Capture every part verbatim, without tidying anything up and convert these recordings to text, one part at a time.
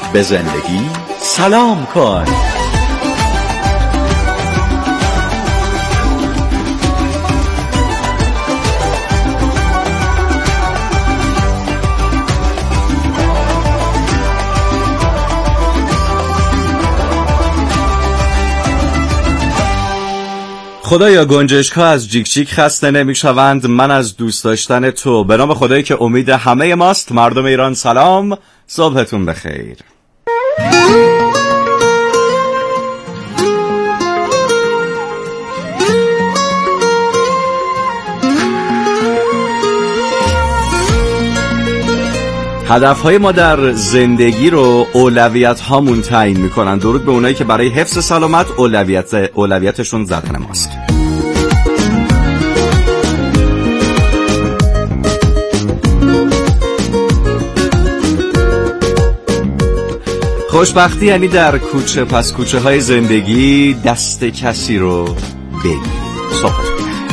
به زندگی سلام کن. خدایا گنجشک‌ها از جیک جیک خسته نمی‌شوند، من از دوست داشتن تو. به نام خدایی که امید همه ماست. مردم ایران سلام، صبحتون بخیر. هدفهای ما در زندگی رو اولویت هامون تعیین میکنن. درود به اونایی که برای حفظ سلامت اولویت اولویتشون زدن ماست. خوشبختی یعنی در کوچه پس کوچه های زندگی دست کسی رو بگیر. صحبت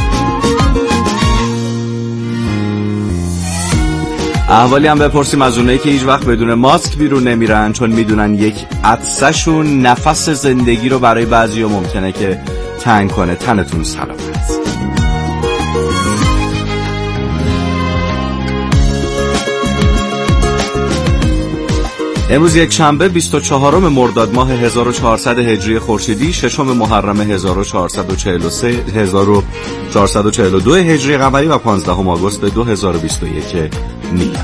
احوالی هم بپرسیم از اونایی که هیچ وقت بدون ماسک بیرون نمیرن، چون میدونن یک عطسه‌شون نفس زندگی رو برای بعضیا ممکنه که تنگ کنه. تنتون سلامت. امروز یک شنبه بیست و چهارم مرداد ماه هزار و چهارصد هجری خورشیدی، ششم محرم هزار و چهارصد و چهل و سه هزار و چهارصد و چهل و دو هجری قمری و پانزدهم آگوست دو هزار و بیست و یک میلادی.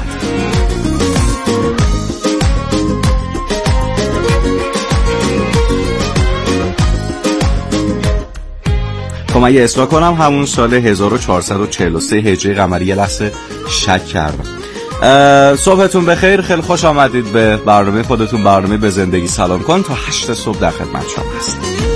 خب من یه اصلاح کنم، همون سال هزار و چهارصد و چهل و سه هجری قمری. یه لحظه شک کردم. صبحتون بخیر، خیلی خوش آمدید به برنامه خودتون، برنامه به زندگی سلام کن. تا هشت صبح در خدمت شما هستم.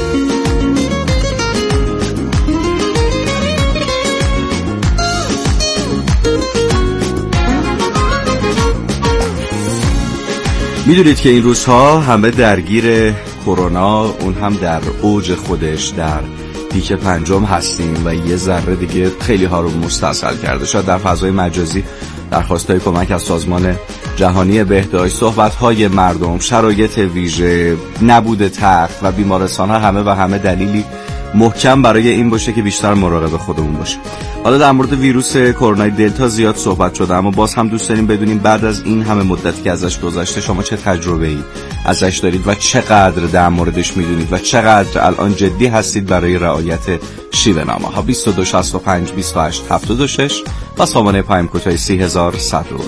میدونید که این روزها همه درگیر کرونا، اون هم در اوج خودش، در پیک پنجم هستیم و یه ذره دیگه خیلی ها رو مستاصل کرده. شاید در فضای مجازی درخواست‌های کمک از سازمان جهانی بهداشت، صحبت‌های مردم، شرایط ویژه، نبود تخت و بیمارستان‌ها همه و همه دلیلی محکم برای این باشه که بیشتر مراقب خودمون باشیم. حالا در مورد ویروس کرونا دلتا زیاد صحبت شده، اما باز هم دوست داریم بدونیم بعد از این همه مدتی که ازش گذشته شما چه تجربه‌ای ازش دارید و چقدر در موردش میدونید و چقدر الان جدی هستید برای رعایت شیوه‌نامه‌ها. بیست و دو شصت و پنج بیست و هشت هفتاد و شش و سامانه پیام کوتاه سی هزار و صد و دو.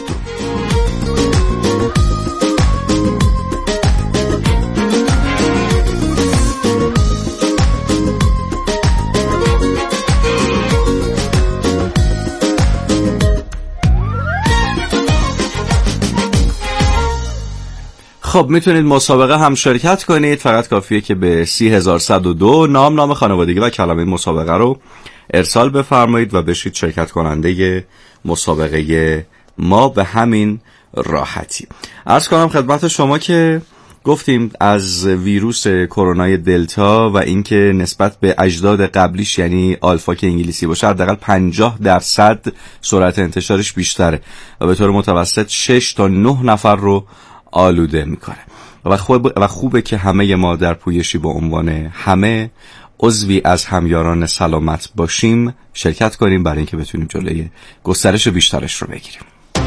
خب میتونید مسابقه هم شرکت کنید، فقط کافیه که به سی هزار و صد و دو نام نام خانوادگی و کلمه مسابقه رو ارسال بفرمایید و بشید شرکت کننده مسابقه ما به همین راحتی. عرض کنم خدمت شما که گفتیم از ویروس کرونا دلتا و اینکه نسبت به اجداد قبلیش یعنی آلفا که انگلیسی باشه حداقل پنجاه درصد سرعت انتشارش بیشتره و به طور متوسط شش تا نه نفر رو آلوده میکنه و خوب و خوبه که همه ما در پویشی با عنوان همه عضوی از همیاران سلامت باشیم، شرکت کنیم برای اینکه بتونیم جلوی گسترش بیشترش رو بگیریم.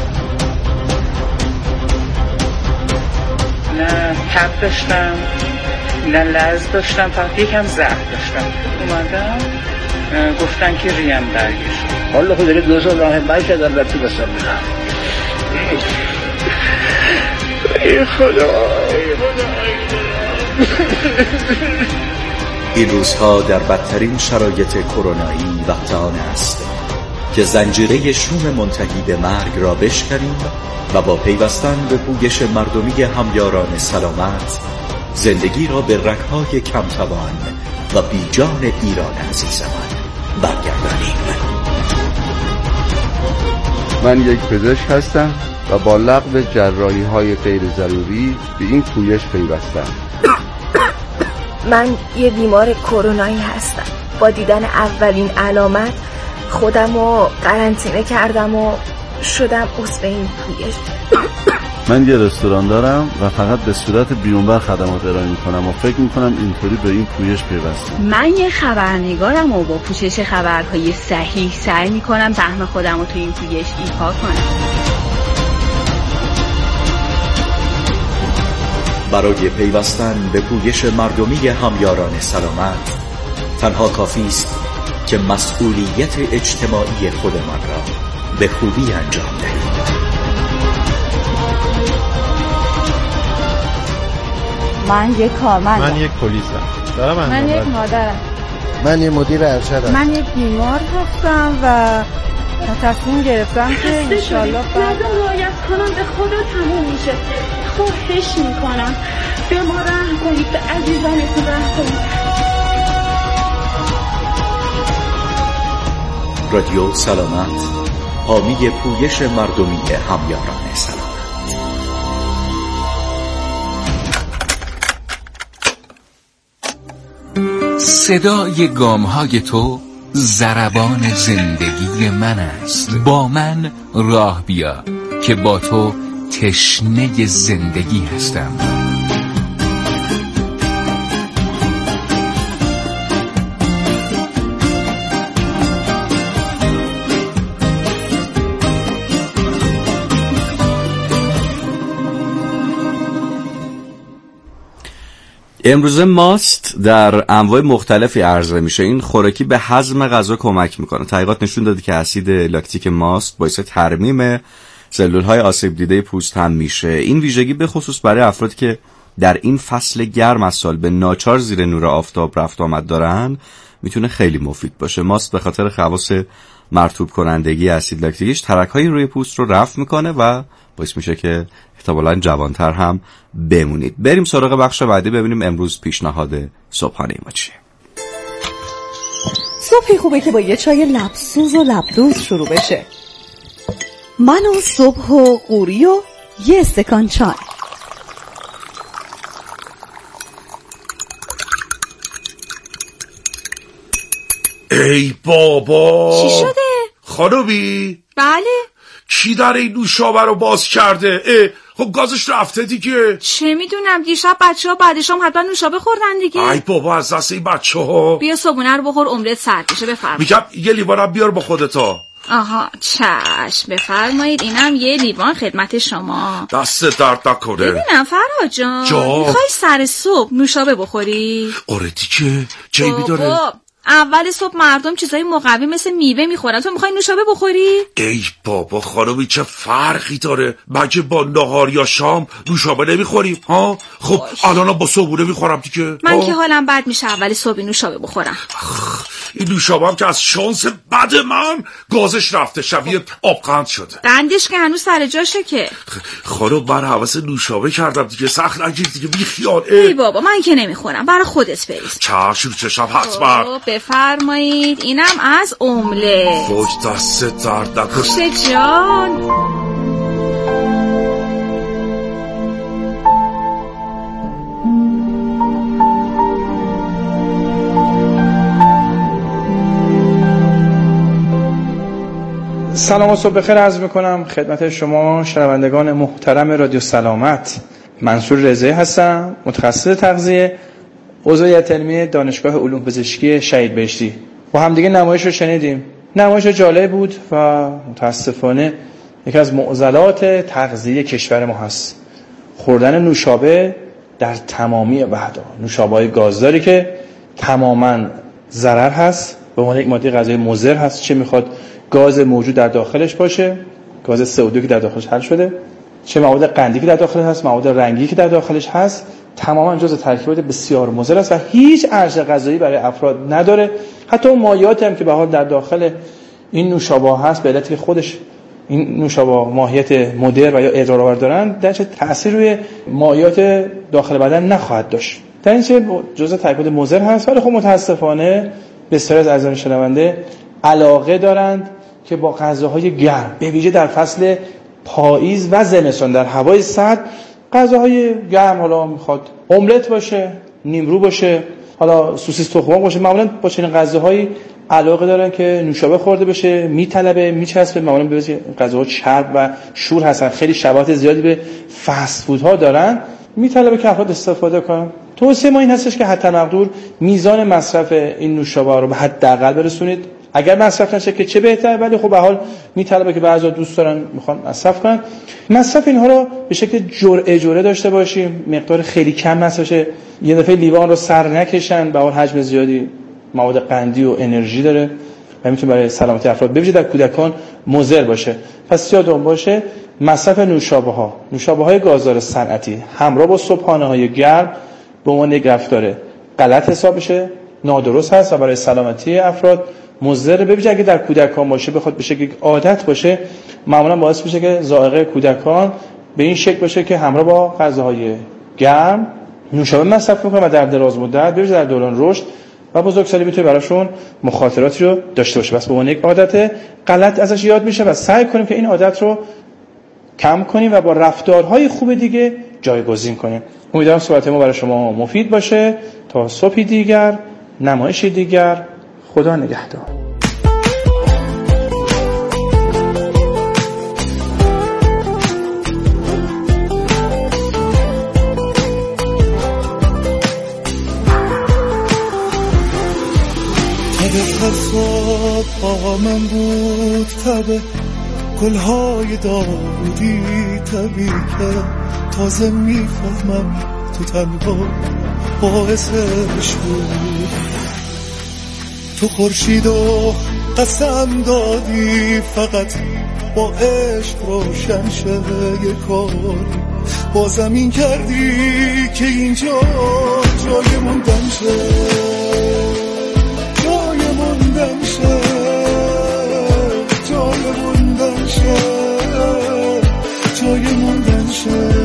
نه تب داشتم، نه لرز داشتم، فقط یکم ضعف داشتم. اومدم گفتن که ریم درگیر شد. حالا خود دارید دوزا راه باشه در رفتی بسم الله. ای خدا ای خدا. این روزها در بدترین شرایط کرونایی وقت آن است که زنجیره شوم منتهی به مرگ را بشکنیم و با پیوستن به پویش مردمی همیاران سلامت زندگی را به رگ‌های کمتوان و بیجان ایران عزیزمان برگردانیم. من یک پزشک هستم و با لغو جراحی های غیر ضروری به این پویش پیوستم. من یه بیمار کرونایی هستم. با دیدن اولین علامت خودم رو قرنطینه کردم و شدم عضو این پویش. من یه رستوران دارم و فقط به صورت بیرونبر خدمات ارائه میکنم و فکر میکنم اینطوری به این پویش پیوستم. من یه خبرنگارم و با پوشش خبرهای صحیح سعی میکنم سهم خودم رو تو این پویش ایفا کنم. برای پیوستن به پویش مردمی همیاران سلامت تنها کافی است که مسئولیت اجتماعی خودمان را به خوبی انجام دهید. من یک کارمندم. من یک پلیسم. دارم من یک مادرم. من یک مدیر ارشدم. من یک بیمار هستم و تصمیم گرفتم که انشالله بعد رعایت کنم به خدا تموم میشه. خواهش میکنم به ما رحم کنید، به عزیزانتون رحم کنید. رادیو سلامت، حامی پویش مردمی همیاران سلامت. صدای گام‌های تو ضربان زندگی من است. با من راه بیا که با تو تشنه زندگی هستم. امروزه ماست در انواع مختلفی عرضه میشه. این خوراکی به هضم غذا کمک میکنه. تحقیقات نشون داده که اسید لاکتیک ماست باعث ترمیم سلول‌های آسیب دیده پوست هم میشه. این ویژگی به خصوص برای افرادی که در این فصل گرم از سال به ناچار زیر نور آفتاب رفت آمد دارن میتونه خیلی مفید باشه. ماست به خاطر خواص مرطوب کنندگی اسید لاکتیکش ترک‌های روی پوست رو رفع میکنه و باعث میشه که احتمالاً جوانتر هم بمونید. بریم سراغ بخش بعدی ببینیم امروز پیشنهاد صبحانه ما چیه. صبحی خوبه که با یه چای لبسوز و لبدوز شروع بشه. من و صبح و قوری و یه استکان چای. ای بابا، چی شده؟ خانومی؟ بله. کی در این نوشابه رو باز کرده؟ اه خب گازش رفته دیگه. چه میدونم، دیشب بچه ها بعدش هم حتما نوشابه خوردن دیگه. ای بابا از دست این بچه ها. بیا صبحونه رو بخور، املت سرد بشه. بفرمایید. میگم یه لیوانم بیار با خودتا. آها چشم، بفرمایید. اینم یه لیوان خدمت شما. دست درد نکنه. ببینم فرهاد جان، جا. میخوای سر صبح نوشابه بخوری؟ آره دیگه، جیبی داره. اول صبح مردم چیزای مقوی مثل میوه میخورن، تو میخوای نوشابه بخوری؟ ای بابا خانمی چه فرقی داره؟ مگه با نهار یا شام نوشابه نمیخوریم ها؟ خب الان با صبحونه میخورم دیگه. من آه. که حالم بد میشه اول صبح نوشابه بخورم. این نوشابه هم که از شانس بد من گازش رفته، شبیه آبقند شده. قندش که هنوز سر جاشه که. خانم من حوض نوشابه کردم دیگه، سخت نگیر دیگه، بی خیال. ای بابا من که نمیخورم، برای خودت بریز. چشم چشم حتما. بفرمایید. اینم از املت. وای دست درد نکنه. خوش جان. سلام و صبح بخیر عرض میکنم خدمت شما شنوندگان محترم رادیو سلامت. منصور رضایی هستم، متخصص تغذیه، عضو هیئت علمی دانشگاه علوم پزشکی شهید بهشتی. با هم دیگه نمایش رو شنیدیم. نمایش جالب بود و متاسفانه یکی از معضلات تغذیه کشور ما هست. خوردن نوشابه در تمامی بعدا. نوشابه‌های گازداری که تماماً ضرر هست، به عنوان یک ماده غذایی مضر هست، چه میخواد گاز موجود در داخلش باشه، گاز سه او دو که در داخلش حل شده، چه مواد قندی که در داخلش هست، مواد رنگی که در داخلش هست، تماما جزء ترکیبات بسیار مضر است و هیچ ارزش غذایی برای افراد نداره. حتی اون مایعاتی هم که به حال در داخل این نوشابه هست، به علتی که خودش این نوشابه ماهیت مضر و یا اضرارآور دارن، در چه تأثیر روی مایعات داخل بدن نخواهد داشت. در این چه جزء ترکیبات مضر هست. ولی خب متاسفانه بسیار از عزیزان شنونده علاقه دارند که با غذاهای گرم، به ویژه در فصل پاییز و زمستان در هوای سرد، غذاهای گرم، حالا میخواد املت باشه، نیمرو باشه، حالا سوسیس تخم باشه، معمولا با چنین غذاهایی علاقه دارن که نوشابه خورده بشه، میطلبه، میچسبه. معمولا به غذاها چرب و شور هستن، خیلی شباهت زیادی به فست فودها دارن، میطلبه که افراد استفاده کنن. توصیه ما این هستش که حتی مقدور میزان مصرف این نوشابه رو به حداقل برسونید. اگر مصرف نشه که چه بهتر، ولی خب به حال میطلبه که بعضیا دوست دارن میخوان مصرف کنن. مصرف اینها رو به شکل جرعه جرعه داشته باشیم، مقدار خیلی کم مصرفشه، یه دفعه لیوان رو سر نکشن، به حال حجم زیادی مواد قندی و انرژی داره و میتونه برای سلامتی افراد بویژه در کودکان مضر باشه. پس یادتون باشه مصرف نوشابه ها، نوشابه های گازدار صنعتی همراه با صبحانه های گرم به عنوان یک رفتار غلط حساب بشه، نادرست هست و برای سلامتی افراد مضر. ببینید اگه در کودکان باشه، بخواد بشه یک عادت باشه، معمولا باعث میشه که ذائقه کودکان به این شکل باشه که همراه با غذاهای گرم نوشابه مصرف میکنن و در دراز مدت ببینید در دوران رشد و بزرگسالی میتونه براشون مخاطراتی رو داشته باشه. بس به عنوان یک عادت غلط ازش یاد میشه و سعی کنیم که این عادت رو کم کنیم و با رفتارهای خوب دیگه جایگزین کنیم. امیدوارم صحبت ما برای شما مفید باشه. تا صبحی دیگر، نمایشی دیگر، خدا نگهدار. خواب با من بود تبه، گلهای داودی طبیعی که تازه میفهمم تو تنها باعثش بود. تو خورشید و قسم دادی فقط با عشق روشن شه یه کار، با زمین کردی که اینجا جای موندن شه، جای موندن شه، جای موندن شه، جای موندن شه.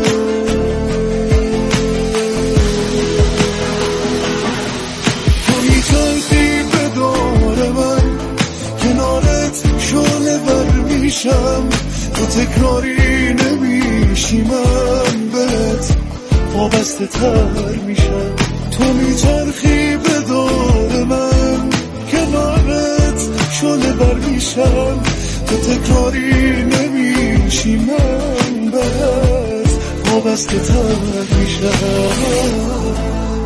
تو میچرخی به دور من، کنارت شعله ور میشم، تو تکراری نمیشی، من بهت وابسته تر میشم. تو میچرخی به دور من، کنارت شعله ور میشم، تو تکراری نمیشی، من بهت وابسته تر میشم.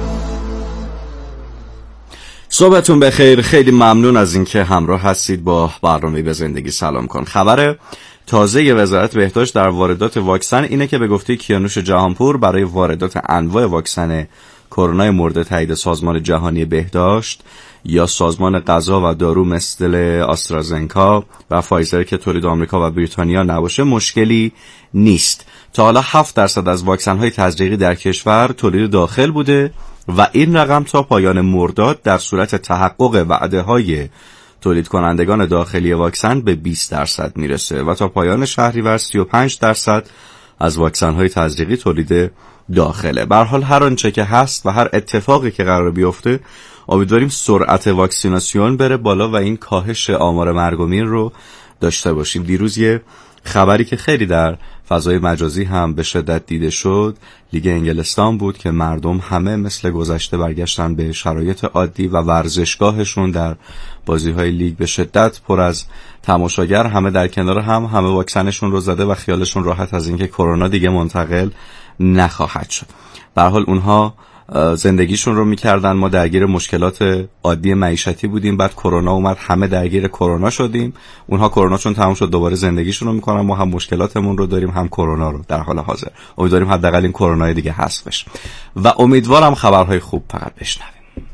صبحتون بخیر. خیلی ممنون از اینکه همراه هستید با برنامه به زندگی سلام کن. خبر تازه وزارت بهداشت در واردات واکسن اینه که به گفته کیانوش جهانپور برای واردات انواع واکسن کرونا مورد تایید سازمان جهانی بهداشت یا سازمان غذا و دارو مثل آسترازنکا و فایزر که تولید آمریکا و بریتانیا نباشه مشکلی نیست. تا حالا هفت درصد از واکسن‌های تزریقی در کشور تولید داخل بوده و این رقم تا پایان مرداد در صورت تحقق وعده‌های تولید کنندگان داخلی واکسن به بیست درصد میرسه و تا پایان شهریور سی و پنج درصد از واکسن‌های تزریقی تولید داخله. به هر حال هر آنچه که هست و هر اتفاقی که قرار بیفته، امیدواریم سرعت واکسیناسیون بره بالا و این کاهش آمار مرگ و میر رو داشته باشیم. دیروز یه خبری که خیلی در فضای مجازی هم به شدت دیده شد، لیگ انگلستان بود که مردم همه مثل گذشته برگشتن به شرایط عادی و ورزشگاهشون در بازی‌های لیگ به شدت پر از تماشاگر، همه در کنار هم، همه واکسنشون رو زده و خیالشون راحت از اینکه کرونا دیگه منتقل نخواهد شد. به هر حال اونها زندگیشون رو میکردن، ما درگیر مشکلات عادی معیشتی بودیم، بعد کرونا اومد همه درگیر کرونا شدیم، اونها کرونا چون تموم شد دوباره زندگیشون رو میکنن، ما هم مشکلاتمون رو داریم هم کرونا رو در حال حاضر. امیدواریم حداقل این کرونا دیگه حذف بشه و امیدوارم خبرهای خوب فقط بشنویم.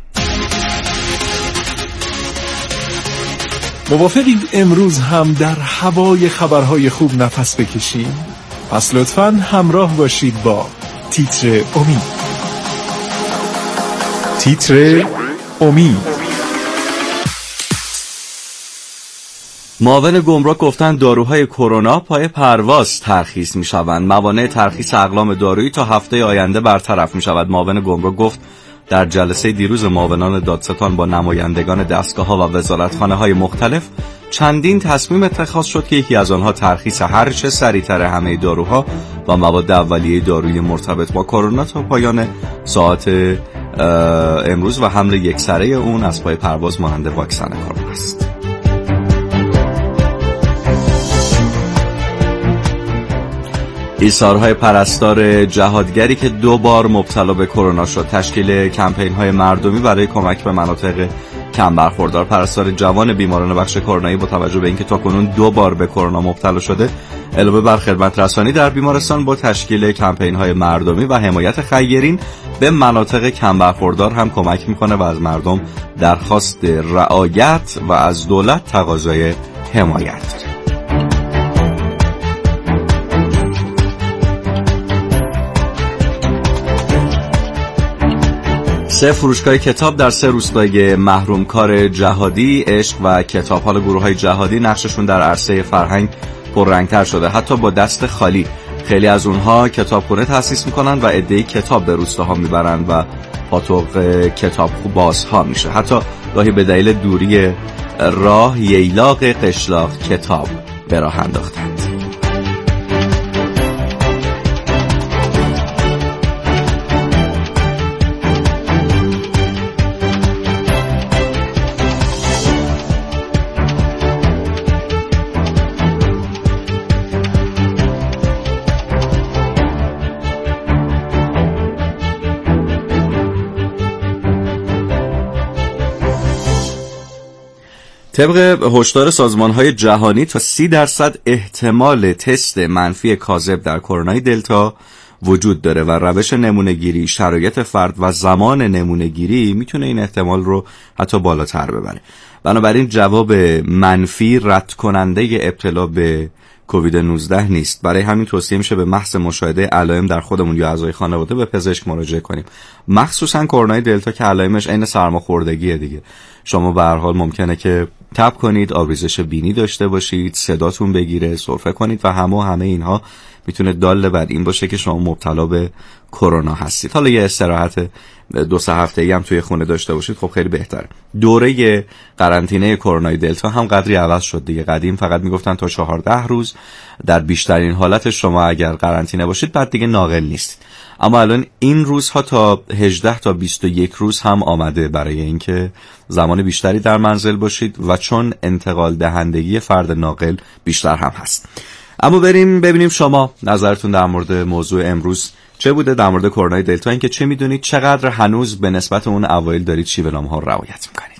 موافقید امروز هم در هوای خبرهای خوب نفس بکشیم؟ پس لطفاً همراه باشید با تیتر امید. تیتر امید. معاون گمرک گفتن داروهای کرونا پای پرواز ترخیص میشوند. موانع ترخیص اقلام دارویی تا هفته آینده برطرف میشود. معاون گمرک گفت در جلسه دیروز معاونان دادستان با نمایندگان دستگاه‌ها و وزارتخانه‌های مختلف چندین تصمیم اتخاذ شد که یکی از آنها ترخیص هر چه سریعتر همه داروها و مواد اولیه دارویی مرتبط با کرونا تا پایان ساعت امروز و حمل یکسره اون از پای پرواز مانند واکسن کرونا است. ایثارهای پرستار جهادگری که دو بار مبتلا به کرونا شد، تشکیل کمپین‌های مردمی برای کمک به مناطق کم برخوردار. پرستار جوان بیماران بخش کرونایی با توجه به اینکه تاکنون دو بار به کرونا مبتلا شده، علاوه بر خدمت رسانی در بیمارستان، با تشکیل کمپین‌های مردمی و حمایت خیرین به مناطق کم برخوردار هم کمک میکنه و از مردم درخواست رعایت و از دولت تقاضای حمایت داره. سه فروشگاه کتاب در سه روستای محرومکار جهادی، عشق و کتاب. حال گروه‌های جهادی نقششون در عرصه فرهنگ پررنگ‌تر شده. حتی با دست خالی خیلی از اونها کتابخونه تأسیس میکنن و عده‌ای کتاب به روستاها میبرن و پاتوق کتاب بازها میشه. حتی گاهی به دلیل دوری راه ییلاق قشلاق کتاب به راه انداختند. طبق هشدار سازمان‌های جهانی تا سی درصد احتمال تست منفی کاذب در کرونای دلتا وجود داره و روش نمونه‌گیری، شرایط فرد و زمان نمونه‌گیری میتونه این احتمال رو حتی بالاتر ببره. بنابراین جواب منفی رد کننده ابتلا به کووید نوزده نیست. برای همین توصیه میشه به محض مشاهده علائم در خودمون یا اعضای خانواده به پزشک مراجعه کنیم. مخصوصا کرونای دلتا که علائمش عین سرماخوردگیه دیگه. شما به هر حال ممکنه که تب کنید، آبریزش بینی داشته باشید، صداتون بگیره، سرفه کنید و همه همه اینها میتونه دال بر این باشه که شما مبتلا به کرونا هستید. حالا یه استراحت دو سه هفته‌ای هم توی خونه داشته باشید، خب خیلی بهتره. دوره قرنطینه کرونای دلتا هم قدری عوض شد دیگه. قدیم فقط میگفتن تا چهارده روز در بیشترین حالت شما اگر قرنطینه باشید بعد دیگه ناقل نیستید. اما الان این روزها تا هجده تا بیست و یک روز هم آمده برای اینکه زمان بیشتری در منزل باشید و چون انتقال دهندگی فرد ناقل بیشتر هم هست. اما بریم ببینیم شما نظرتون در مورد موضوع امروز چه بوده در مورد کرونای دلتا، اینکه چه میدونید، چقدر هنوز به نسبت اون اوایل دارید شیوه‌نامه‌ها رو رعایت میکنید.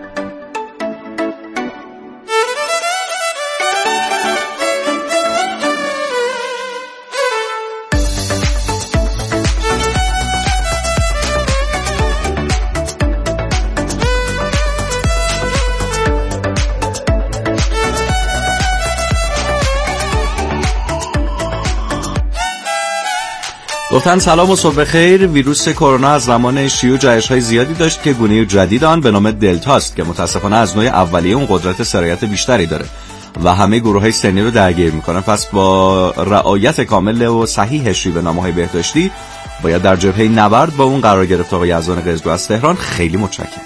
گفتن سلام و صبح خیر. ویروس کرونا از زمان شیوع جهش‌های زیادی داشت که گونه جدید آن به نام دلتا است که متاسفانه از نوع اولیه اون قدرت سرایت بیشتری داره و همه گروه‌های سنی رو درگیر میکنه. پس با رعایت کامل و صحیح شیوه‌نامه‌های بهداشتی باید در جبهه نبرد با اون قرار گرفت. آقای یزدان قزلو از تهران، خیلی متشکرم.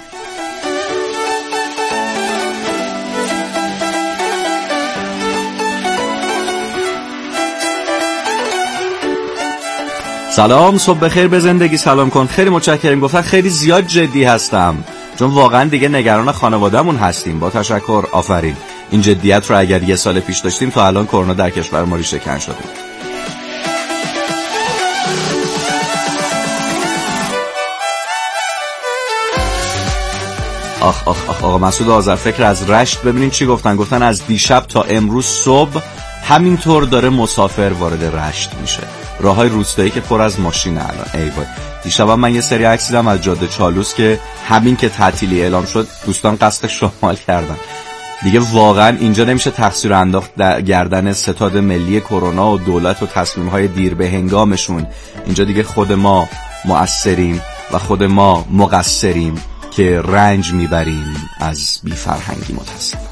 سلام، صبح بخیر، به زندگی سلام کن. خیلی متشکرم. گفتن خیلی زیاد جدی هستم چون واقعا دیگه نگران خانوادهمون هستیم. با تشکر، آفرین. این جدیت رو اگر یه سال پیش داشتیم تا الان کرونا در کشور ما ریشه کن شده. آخ آخ آخ آقا مسعود آذرفکر از رشت ببینین چی گفتن. گفتن از دیشب تا امروز صبح همینطور داره مسافر وارد رشت میشه. راههای روستایی که پر از ماشین الان. ای وای. دیشب من یه سری عکس دیدم از جاده چالوس که همین که تعطیلی اعلام شد دوستان قصد شمال کردن. دیگه واقعا اینجا نمیشه تقصیر انداخت گردن ستاد ملی کرونا و دولت و تصمیم‌های دیر به هنگامشون. اینجا دیگه خود ما مؤثریم و خود ما مقصریم که رنج میبریم از بی‌فرهنگی. متاسفم.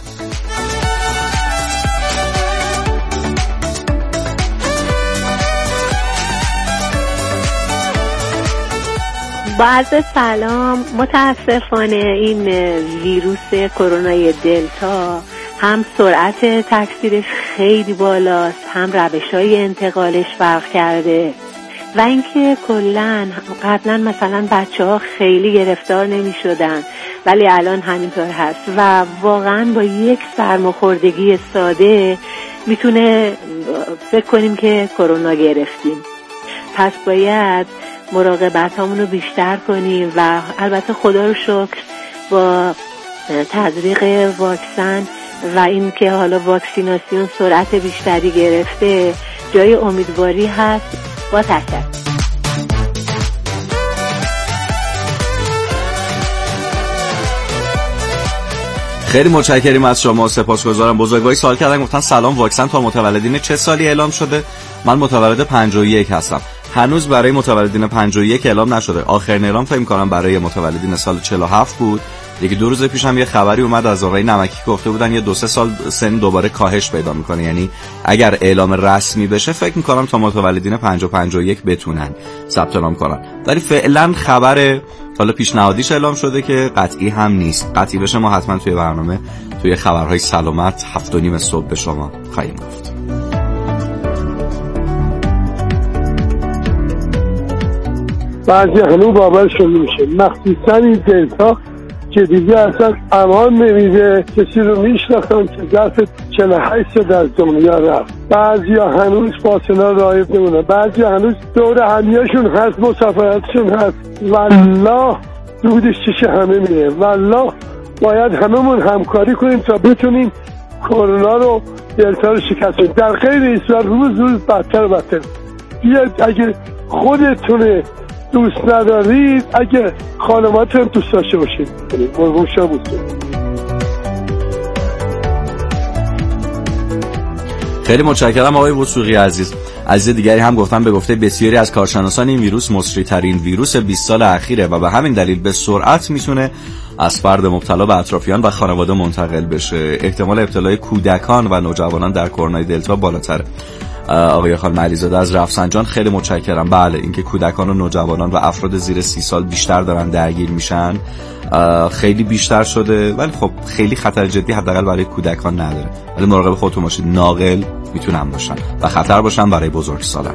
با عرض سلام. متاسفانه این ویروس کرونای دلتا هم سرعت تکثیرش خیلی بالاست، هم روش‌های انتقالش فرق کرده. و اینکه کلا قبلا مثلا بچه ها خیلی گرفتار نمی شدن ولی الان همینطور هست و واقعا با یک سرماخوردگی ساده میتونه فکر کنیم که کرونا گرفتیم. پس باید مراقبت هامون رو بیشتر کنیم و البته خدا رو شکر با تزریق واکسن و این که حالا واکسیناسیون سرعت بیشتری گرفته جای امیدواری هست. با تشکر. خیلی متشکریم از شما، سپاسگزارم. بزرگواری سوال کردن، گفتن سلام، واکسن تا متولدین چه سالی اعلام شده؟ من متولد پنجاه و یک هستم. هنوز برای متولدین پنجاه و یک اعلام نشده. آخرین اعلام فکر می‌کنم برای متولدین سال چهل و هفت بود. یکی دو روز پیش هم یه خبری اومد از آقای نمکی که گفته بودن یه دو سه سال سن دوباره کاهش پیدا میکنه، یعنی اگر اعلام رسمی بشه فکر میکنم تا متولدین پنجاه پنجاه و یک بتونن ثبت نام کنن. ولی فعلا خبر حالا پیشنهادیش اعلام شده که قطعی هم نیست. قطعی بشه ما حتما توی برنامه توی خبرهای سلامت هفت و نیم صبح به شما خواهیم گفت. بعضی هنوز باورشون نمیشه، مخصوصا این دلتا که دیگه اصلا امان نمیده. کسی رو میشناختم که ظرف چهل و هشت ساعت از دنیا رفت. بعضی ها هنوز فاصله رعایت نمونه، بعضی ها هنوز دور همیهشون هست، مسافرتشون هست. والله دودش چش همه میره. والله باید هممون همکاری کنیم تا بتونیم کرونا رو دلتا رو شکست بدیم. در غیر این صورت روز روز بدتر و بدتر. بیاید اگه خودتونه دوست ندارید، اگه خانوادتون دوست داشته باشید مرغوب شما بود. خیلی متشکرم آقای وثوقی عزیز. عزیز دیگری هم گفتن به گفته بسیاری از کارشناسان این ویروس مصری ترین ویروس بیست سال اخیره و به همین دلیل به سرعت میتونه از فرد مبتلا به اطرافیان و خانواده منتقل بشه. احتمال ابتلای کودکان و نوجوانان در کرونا دلتا بالاتره. آقای خانم علیزاده از رفسنجان خیلی متشکرم. بله، اینکه کودکان و نوجوانان و افراد زیر سی سال بیشتر دارن درگیر میشن خیلی بیشتر شده، ولی خب خیلی خطر جدی حداقل برای کودکان نداره. ولی مراقب خودتون باشید، ناقل میتونن باشن و خطر باشن برای بزرگسالان.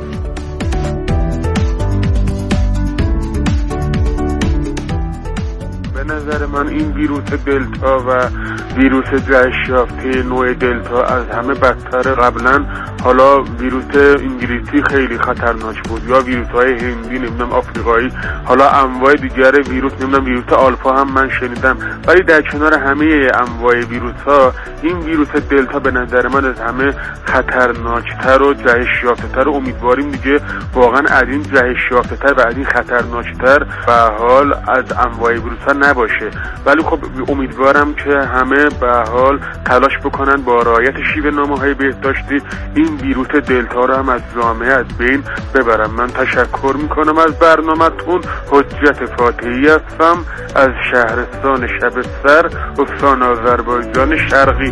به نظر من این ویروس دلتا و ویروس جهش یافته نوع دلتا از همه بدتر. قبلا حالا ویروس انگلیسی خیلی خطرناک بود یا ویروس های هندی، نمیدونم آفریقایی، حالا انواع دیگر ویروس، نمیدونم ویروس آلفا هم من شنیدم. ولی در کنار همه انواع ویروس ها این ویروس دلتا به نظر من از همه خطرناکتر و جهش یافته تر. امیدواریم دیگه واقعا از این جهش یافته تر و از این خطرناکتر به حال از انواع ویروس ها نباشه. ولی خب امیدوارم که همه به حال تلاش بکنن با رعایت شیوه نامه‌های بهداشتی این ویروس دلتا رو هم از جامعه از بین ببرم. من تشکر میکنم از برنامه‌تون. حجت فاتحی هستم از شهرستان شبستر، استان آذربایجان شرقی.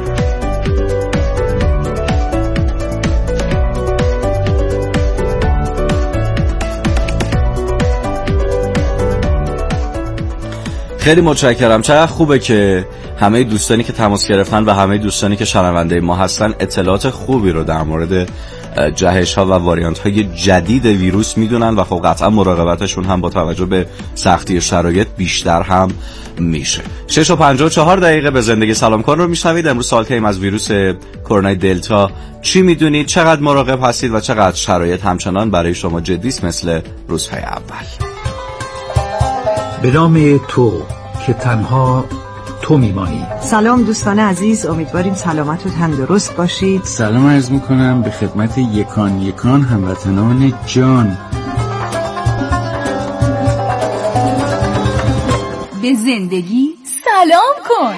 خیلی متشکرم. چقدر خوبه که همه دوستانی که تماس گرفتن و همه دوستانی که شنونده ما هستن اطلاعات خوبی رو در مورد جهش ها و واریانت های جدید ویروس میدونن و خب قطعا مراقبتشون هم با توجه به سختی شرایط بیشتر هم میشه. شش و پنجاه و چهار دقیقه به زندگی سلام کن رو میشنوید. امروز سوال کردیم از ویروس کرونا دلتا چی میدونید، چقدر مراقب هستید و چقدر شرایط همچنان برای شما جدی است مثل روزهای اول. به نام تو که تنها تو میمانی. سلام دوستان عزیز، امیدواریم سلامت و تندرست باشید. سلام عرض میکنم به خدمت یکان یکان هموطنان جان. به زندگی سلام کن.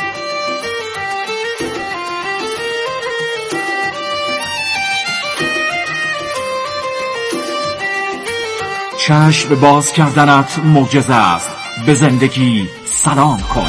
چشم باز کردنت معجزه است. به زندگی سلام کن.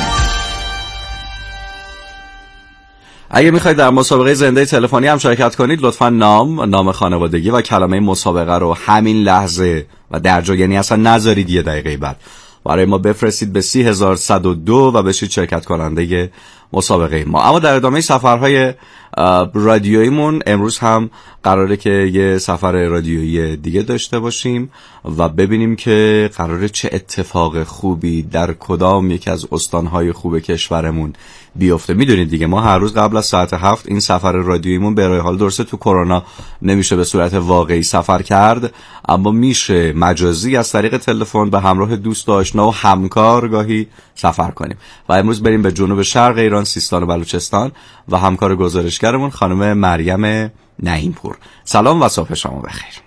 اگه میخواید در مسابقه زنده تلفنی هم شرکت کنید لطفا نام، نام خانوادگی و کلمه مسابقه رو همین لحظه و در جا، یعنی اصلا نذارید یه دقیقه بعد، برای ما بفرستید به سی هزار صد و دو و بشید شرکت کننده مسابقه ما. اما در ادامه سفرهای رادیوییمون امروز هم قراره که یه سفر رادیویی دیگه داشته باشیم و ببینیم که قراره چه اتفاق خوبی در کدام یکی از استانهای خوب کشورمون بیفته. میدونید دیگه ما هر روز قبل از ساعت هفت این سفر رادیوییمون به راه حال درسته تو کرونا نمیشه به صورت واقعی سفر کرد، اما میشه مجازی از طریق تلفن به همراه دوست و آشنا و همکار گاهی سفر کنیم و امروز بریم به جنوب شرق ایران، سیستان و بلوچستان و همکار گزارشگرمون خانم مریم نعیمپور. سلام و صبح شما بخیر.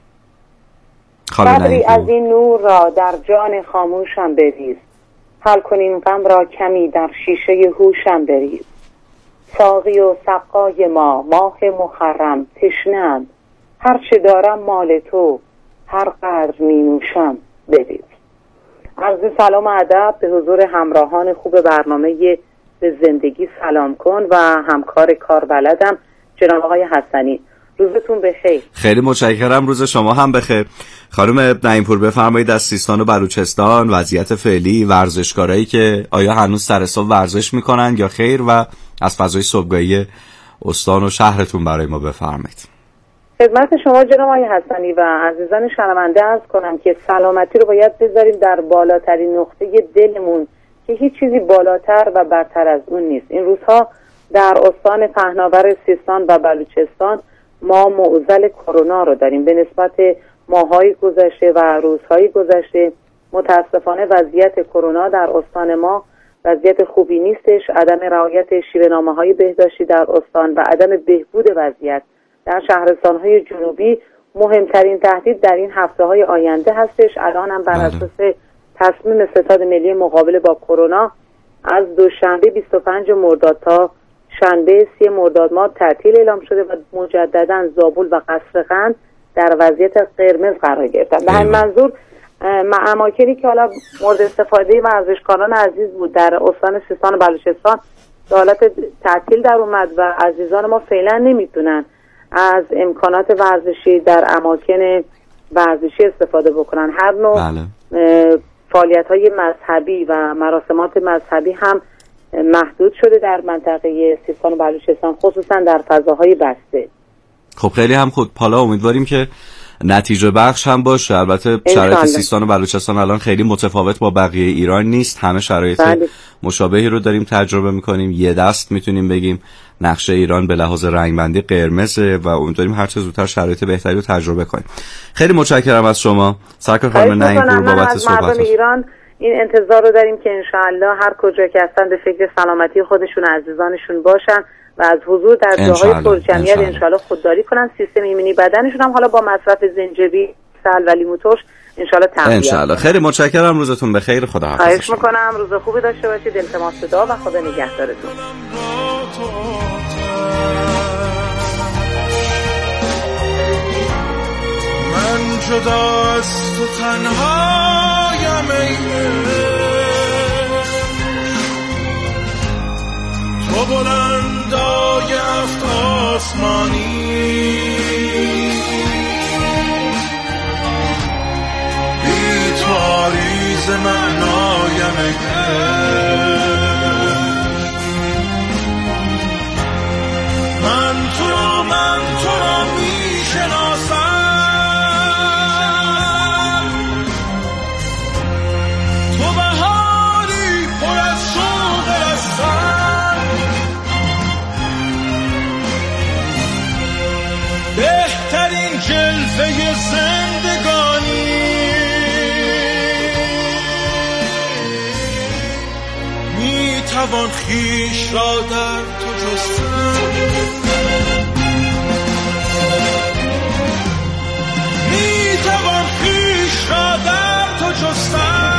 قدری از این نور را در جان خاموشم بریز، حل کنیم غم را کمی در شیشه هوشم بریز. ساقی و سقای ما ماه محرم تشنه‌ام، هر چه دارم مال تو هر قدر می نوشم بریز. عرض سلام و ادب به حضور همراهان خوب برنامه به زندگی سلام کن و همکار کاربلدم جناب آقای حسنی. روزتون بخیر. خیلی متشکرم، روز شما هم بخیر. خانم نعیمپور بفرمایید از سیستان و بلوچستان وضعیت فعلی، ورزشکارایی که آیا هنوز سر صبح ورزش میکنن یا خیر و از فضای صبحگاهی استان و شهرتون برای ما بفرمایید. خدمت شما جناب آقای حسنی و عزیزان شنونده عرض کنم که سلامتی رو باید بذاریم در بالاترین نقطه دلمون که هیچ چیزی بالاتر و برتر از اون نیست. این روزها در استان پهناور سیستان و بلوچستان ما معضل کرونا رو داریم. به نسبت ماه‌های گذشته و روزهای گذشته متاسفانه وضعیت کرونا در استان ما وضعیت خوبی نیستش. عدم رعایت شیره‌نامه‌های بهداشتی در استان و عدم بهبود وضعیت در شهرستان‌های جنوبی مهمترین تهدید در این هفته‌های آینده هستش. الان هم بر اساس تصمیم ستاد ملی مقابله با کرونا از دوشنبه بیست و پنجم مرداد تا شنبه سی مرداد ماه تعطیل اعلام شده و مجددا زابل و قصرقند در وضعیت قرمز قرار گرفتن. به همین منظور اماکنی که حالا مورد استفاده ورزشکاران عزیز بود در استان سیستان و بلوچستان به حالت تعطیل در اومد و عزیزان ما فعلا نمیتونن از امکانات ورزشی در اماکن ورزشی استفاده بکنن. هر نوع بله. فعالیت‌های مذهبی و مراسمات مذهبی هم محدود شده در منطقه سیستان و بلوچستان، خصوصا در فضاهای بسته. خب خیلی هم خود حالا امیدواریم که نتیجه بخش هم باشه. البته شرایط سیستان و بلوچستان الان خیلی متفاوت با بقیه ایران نیست، همه شرایط بله. مشابهی رو داریم تجربه میکنیم. یه دست میتونیم بگیم نقشه ایران به لحاظ رنگبندی قرمزه و امیدواریم هر چه زودتر شرایط بهتری رو تجربه کنیم. خیلی متشکرم از شما سرکار خانم نعیمپور بابت صحبتتون. ایران این انتظار رو داریم که انشاءالله هر کجا که هستن به فکر سلامتی خودشون عزیزانشون باشن و از حضور در جاهای پرجمعیت انشاءالله خودداری کنن. سیستم ایمنی بدنشون هم حالا با مصرف زنجبیل، سل و لیمو ترش انشاءالله تقویت انشاءالله. خیلی متشکرم، روزتون بخیر، خدا حافظ. خواهش میکنم، روز خوبی داشته باشید. التماس دعا و خدا نگهدارتون. من جدا از تو تنهایم ای تو بلندای افت آسمانی، بی تو آریز معنایم ای من تو را من تو را می شناسم، بهترین جلوه زندگانی، می توان خویش را در تو جستن، می توان خویش را در تو جستن.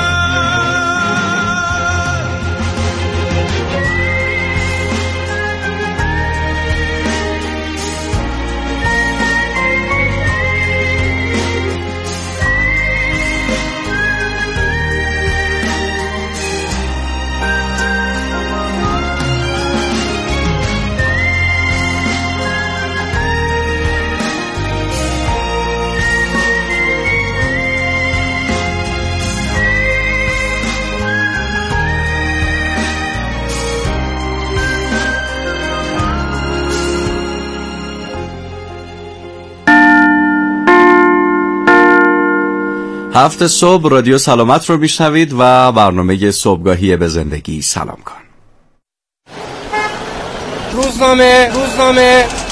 هفت صبح رادیو سلامت رو میشنوید و برنامه صبحگاهی به زندگی سلام کن. روزنامه روزنامه